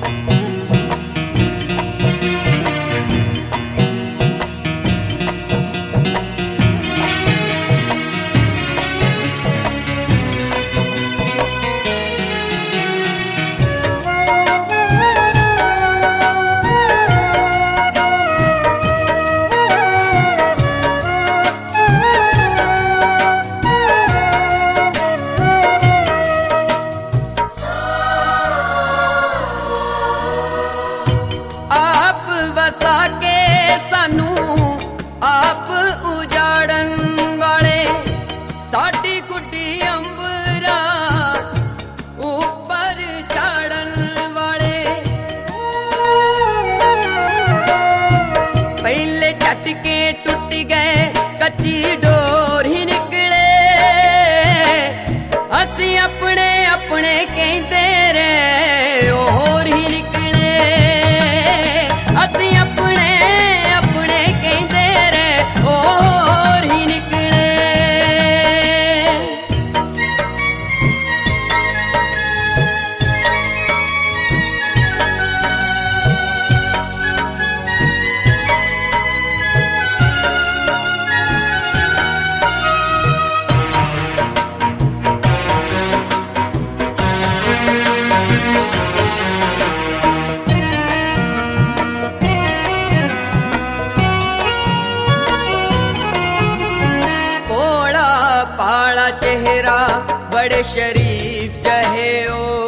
चेहरा बड़े शरीफ जहे ओ,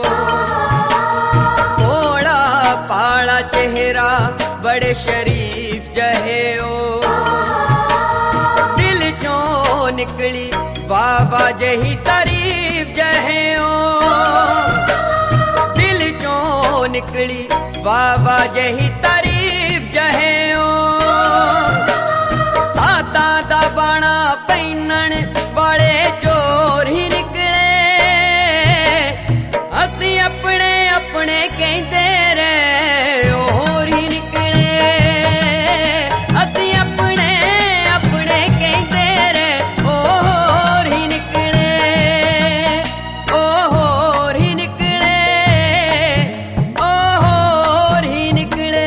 थोड़ा पाड़ा चेहरा बड़े शरीफ जहे ओ, दिल चों निकली बाबा जही तारीफ जहे ओ, दिल चों निकली बाबा जही तारीफ जहे ओ, सादा दा बाणा पैनन वाले चोर ही निकले, असी अपने अपने कहते रहे और ही निकले, असी अपने अपने कहते रहे और ही निकले, और ही निकले, और ही निकले।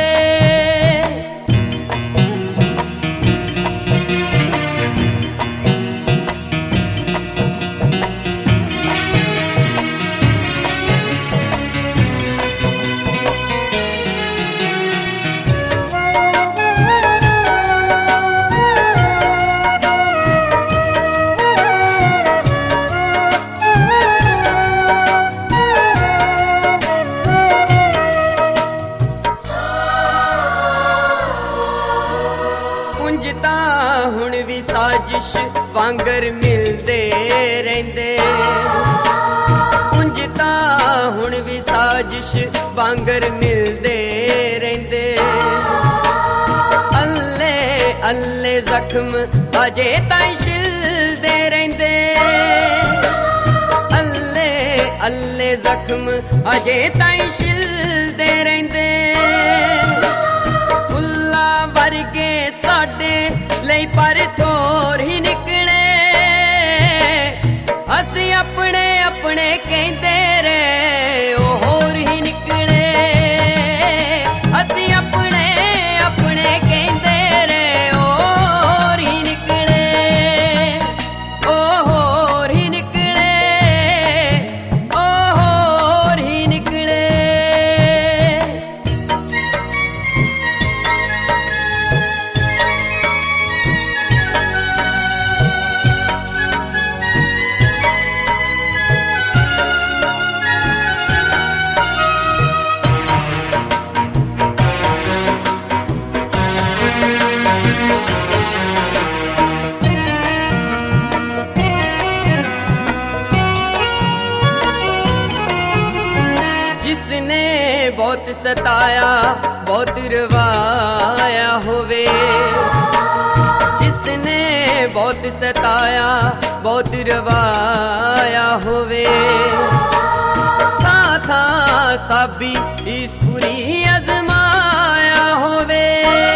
हुण भी साजिश वांगर मिलदे रहिंदे, उंज तां हुण भी साजिश वांगर मिलदे रहिंदे, अल्ले अल्ले जख्म अजे ताईं छिलदे रहिंदे, अल्ले अल्ले जख्म अजे ताईं छिलदे रहिंदे, फुल्ला वर्गे साडे लई पर थोर ही निकले, असी अपने अपने कहते रहे और ही निकले, असी अपने अपने कहते रहे और ही निकले, और ही निकले, और ही निकले। जिसने बहुत सताया बहुत रवाया होवे, जिसने बहुत सताया बहुत रवाया होवे, था साबी इस पूरी अजमाया होवे,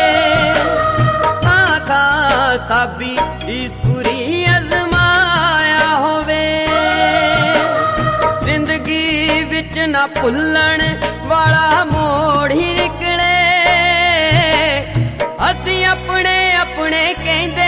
था साबी इस पूरी अजमाया होवे, जिंदगी विच ना भुल्लण वाला मोड़ ही निकले। असी अपने अपने कहते